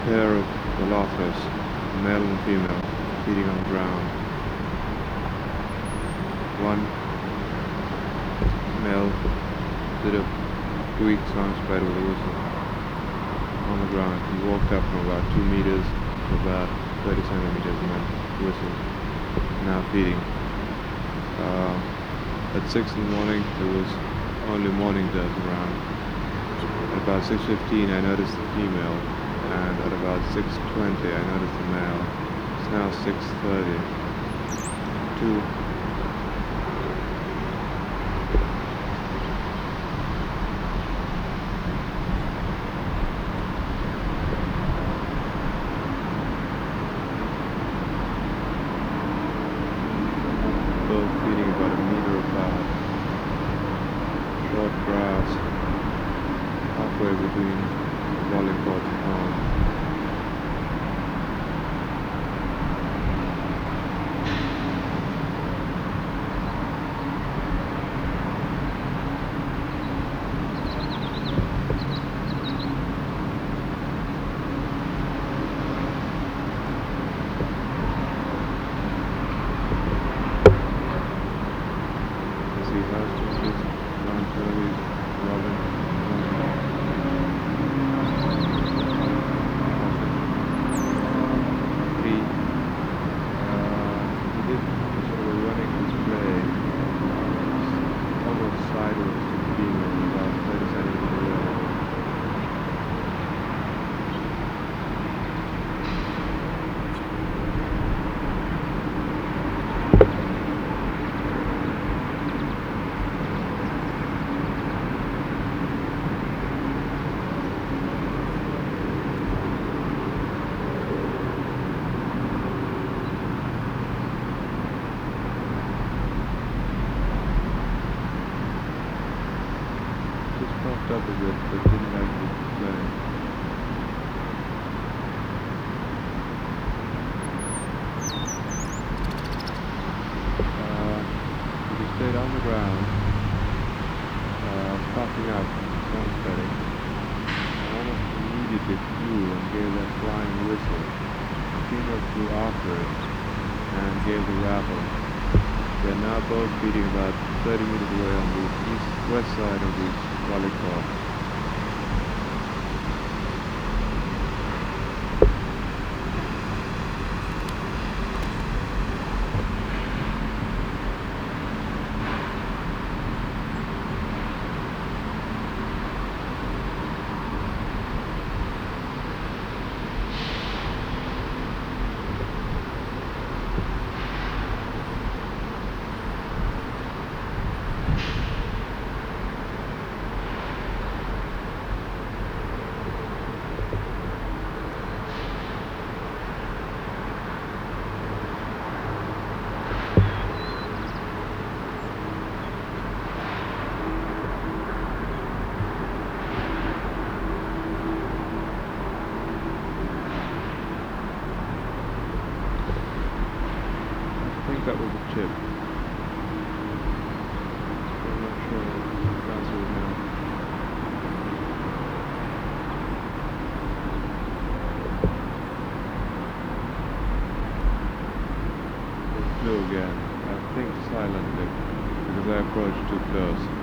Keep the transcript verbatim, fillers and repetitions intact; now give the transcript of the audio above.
pair of Galapagos, male and female, feeding on the ground. One male did a quick sound spread with a whistle on the ground. He walked up from about two meters to about thirty centimeters and then whistled. Now feeding. Uh, at six in the morning there was only morning dirt around. At about six fifteen I noticed the female, and at about six twenty I noticed the male. It's now six thirty. Two both feeding about a meter apart. Short grass halfway between the volley court and pond. See house changes, non turleys, robin, three. Uh, he did sort of a running display, almost sideways to the female, about thirty centimeters away. Just puffed up a bit, but didn't actually play. Uh, he stayed on the ground, uh, puffing up, sunsetting, and almost immediately flew and gave that flying whistle. The female flew after it and gave the rattle. They are now both feeding about thirty meters away on the east west side of the volley court. I think that was a chip. I'm not sure. Can't see it now. It flew again. I think silently, because I approached too close.